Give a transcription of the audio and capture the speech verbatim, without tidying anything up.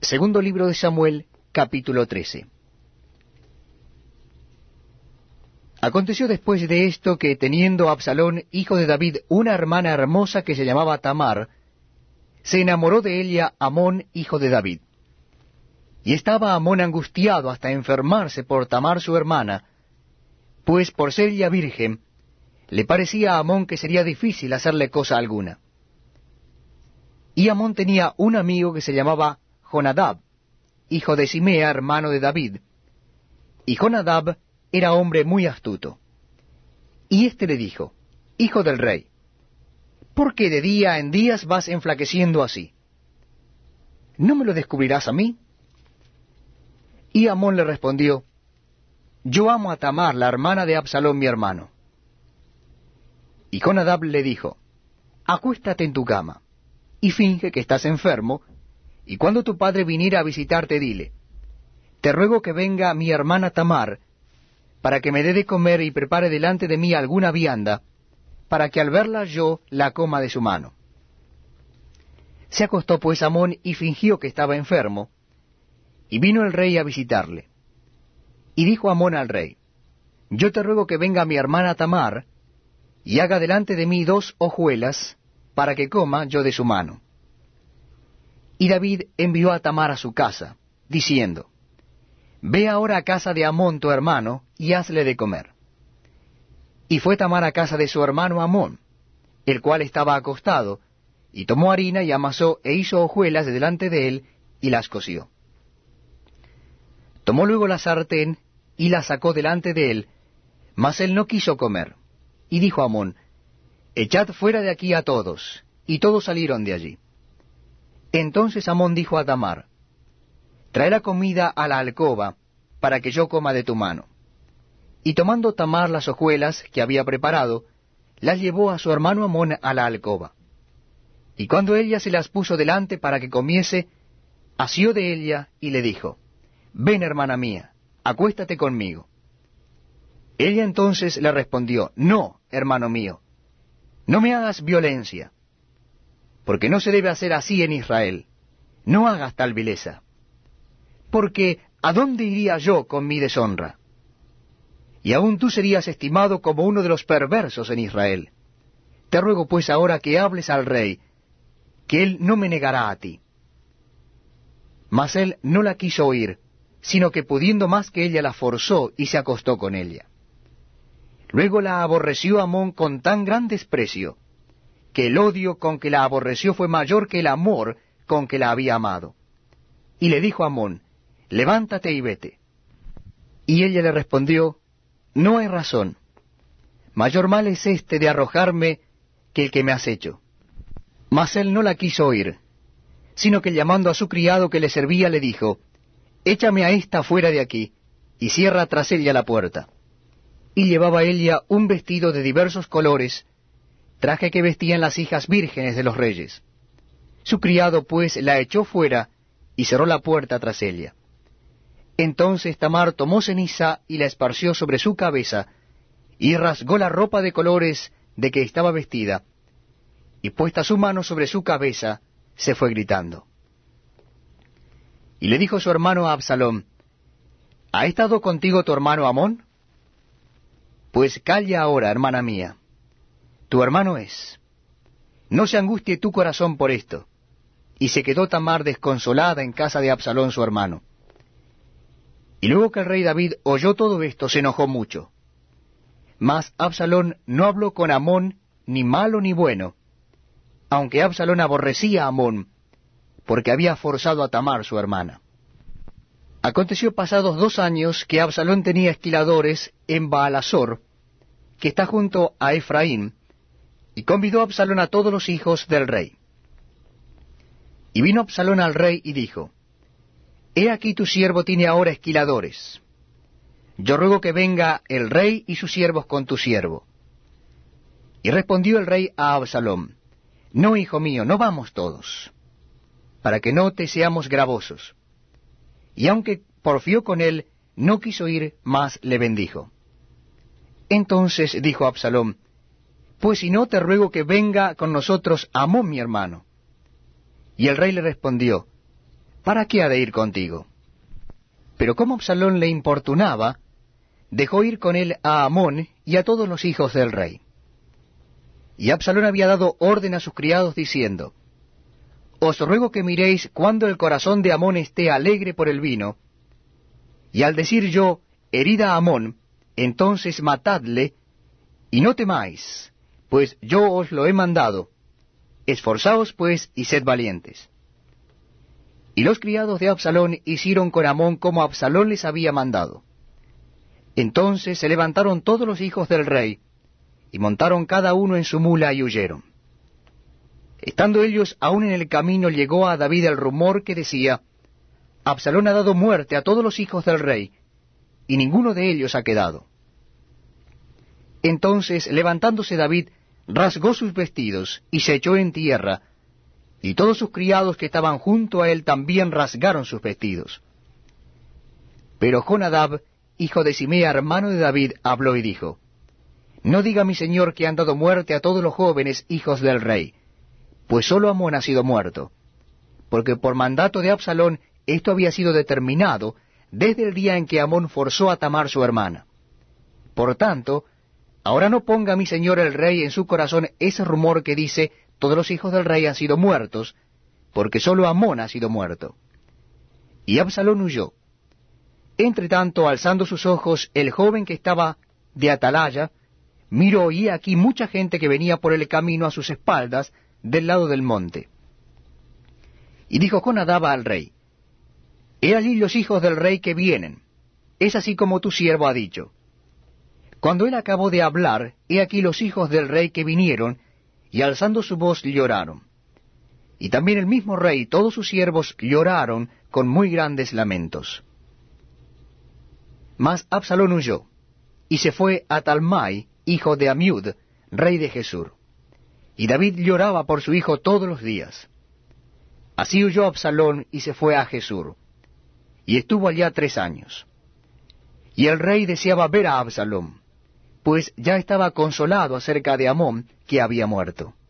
Segundo libro de Samuel, capítulo trece. Aconteció después de esto que, teniendo Absalón, hijo de David, una hermana hermosa que se llamaba Tamar, se enamoró de ella Amón, hijo de David. Y estaba Amón angustiado hasta enfermarse por Tamar su hermana, pues por ser ella virgen, le parecía a Amón que sería difícil hacerle cosa alguna. Y Amón tenía un amigo que se llamaba Jonadab, hijo de Simea, hermano de David. Y Jonadab era hombre muy astuto. Y éste le dijo: Hijo del rey, ¿por qué de día en días vas enflaqueciendo así? ¿No me lo descubrirás a mí? Y Amón le respondió: Yo amo a Tamar, la hermana de Absalón mi hermano. Y Jonadab le dijo: Acuéstate en tu cama, y finge que estás enfermo, y cuando tu padre viniera a visitarte, dile: Te ruego que venga mi hermana Tamar, para que me dé de comer y prepare delante de mí alguna vianda, para que al verla yo la coma de su mano. Se acostó pues Amón y fingió que estaba enfermo, y vino el rey a visitarle. Y dijo Amón al rey: Yo te ruego que venga mi hermana Tamar, y haga delante de mí dos hojuelas, para que coma yo de su mano. Y David envió a Tamar a su casa, diciendo: Ve ahora a casa de Amón tu hermano, y hazle de comer. Y fue Tamar a casa de su hermano Amón, el cual estaba acostado, y tomó harina y amasó e hizo hojuelas de delante de él, y las coció. Tomó luego la sartén, y la sacó delante de él, mas él no quiso comer. Y dijo Amón: Echad fuera de aquí a todos. Y todos salieron de allí. Entonces Amón dijo a Tamar: Trae la comida a la alcoba, para que yo coma de tu mano. Y tomando Tamar las hojuelas que había preparado, las llevó a su hermano Amón a la alcoba. Y cuando ella se las puso delante para que comiese, asió de ella y le dijo: Ven, hermana mía, acuéstate conmigo. Ella entonces le respondió: No, hermano mío, no me hagas violencia, porque no se debe hacer así en Israel. No hagas tal vileza. Porque ¿a dónde iría yo con mi deshonra? Y aún tú serías estimado como uno de los perversos en Israel. Te ruego pues ahora que hables al rey, que él no me negará a ti. Mas él no la quiso oír, sino que pudiendo más que ella la forzó y se acostó con ella. Luego la aborreció Amón con tan gran desprecio, que el odio con que la aborreció fue mayor que el amor con que la había amado. Y le dijo a Amón: Levántate y vete. Y ella le respondió: No hay razón. Mayor mal es este de arrojarme que el que me has hecho. Mas él no la quiso oír, sino que llamando a su criado que le servía, le dijo: Échame a esta fuera de aquí, y cierra tras ella la puerta. Y llevaba ella un vestido de diversos colores, traje que vestían las hijas vírgenes de los reyes. Su criado pues la echó fuera, y cerró la puerta tras ella. Entonces Tamar tomó ceniza y la esparció sobre su cabeza, y rasgó la ropa de colores de que estaba vestida, y puesta su mano sobre su cabeza, se fue gritando. Y le dijo su hermano a Absalón: ¿Ha estado contigo tu hermano Amón? Pues calla ahora, hermana mía, tu hermano es. No se angustie tu corazón por esto. Y se quedó Tamar desconsolada en casa de Absalón su hermano. Y luego que el rey David oyó todo esto, se enojó mucho. Mas Absalón no habló con Amón ni malo ni bueno, aunque Absalón aborrecía a Amón, porque había forzado a Tamar su hermana. Aconteció pasados dos años que Absalón tenía esquiladores en Baalasor, que está junto a Efraín, y convidó a Absalón a todos los hijos del rey. Y vino Absalón al rey y dijo: He aquí tu siervo tiene ahora esquiladores. Yo ruego que venga el rey y sus siervos con tu siervo. Y respondió el rey a Absalón: No, hijo mío, no vamos todos, para que no te seamos gravosos. Y aunque porfió con él, no quiso ir, mas le bendijo. Entonces dijo Absalón: Pues si no, te ruego que venga con nosotros Amón mi hermano. Y el rey le respondió: ¿para qué ha de ir contigo? Pero como Absalón le importunaba, dejó ir con él a Amón y a todos los hijos del rey. Y Absalón había dado orden a sus criados diciendo, Os ruego que miréis cuando el corazón de Amón esté alegre por el vino, y al decir yo, herida a Amón, entonces matadle, y no temáis, pues yo os lo he mandado. Esforzaos pues y sed valientes. Y los criados de Absalón hicieron con Amón como Absalón les había mandado. Entonces se levantaron todos los hijos del rey, y montaron cada uno en su mula y huyeron. Estando ellos aún en el camino, llegó a David el rumor que decía, Absalón ha dado muerte a todos los hijos del rey, y ninguno de ellos ha quedado. Entonces, levantándose David, rasgó sus vestidos, y se echó en tierra, y todos sus criados que estaban junto a él también rasgaron sus vestidos. Pero Jonadab, hijo de Simea, hermano de David, habló y dijo, No diga mi señor que han dado muerte a todos los jóvenes hijos del rey, pues sólo Amón ha sido muerto, porque por mandato de Absalón esto había sido determinado desde el día en que Amón forzó a Tamar su hermana. Por tanto, ahora no ponga mi señor el rey en su corazón ese rumor que dice, todos los hijos del rey han sido muertos, porque sólo Amón ha sido muerto. Y Absalón huyó. Entre tanto, alzando sus ojos, el joven que estaba de atalaya, miró y he aquí mucha gente que venía por el camino a sus espaldas, del lado del monte. Y dijo Jonadab al rey, He allí los hijos del rey que vienen, es así como tu siervo ha dicho. Cuando él acabó de hablar, he aquí los hijos del rey que vinieron, y alzando su voz lloraron. Y también el mismo rey y todos sus siervos lloraron con muy grandes lamentos. Mas Absalón huyó, y se fue a Talmai, hijo de Amiud, rey de Gesur. Y David lloraba por su hijo todos los días. Así huyó Absalón y se fue a Gesur, y estuvo allá tres años. Y el rey deseaba ver a Absalón, pues ya estaba consolado acerca de Amón, que había muerto.